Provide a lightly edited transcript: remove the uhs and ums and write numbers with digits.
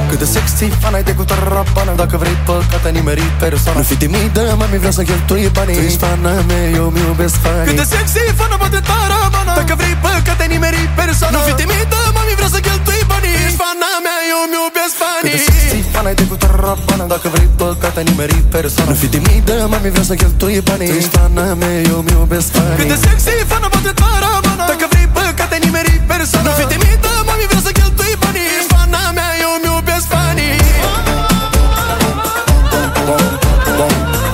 Cât de sexy, fana-i de cu tarapana. Dacă vrei păcate, nimeri persoana. Nu fi timidă, mami, vreau să cheltui banii. Tu ești fana mea, eu mi iubesc fanii. Cât de sexy, fana bate tarapana. Dacă vrei păcate, nimeri persoana. Nu fi timidă, mami, vreau să cheltui banii. Ești fana mea, eu mi iubesc fanii. Cât de sexy, fana-i de cu tarapana. Dacă vrei păcate, nimeri persoana. Nu fi timidă, mami, vreau să cheltui banii. Tu ești fana mea, eu mi iubesc fanii. Cât de sexy, fana bate tarapana. Dacă vrei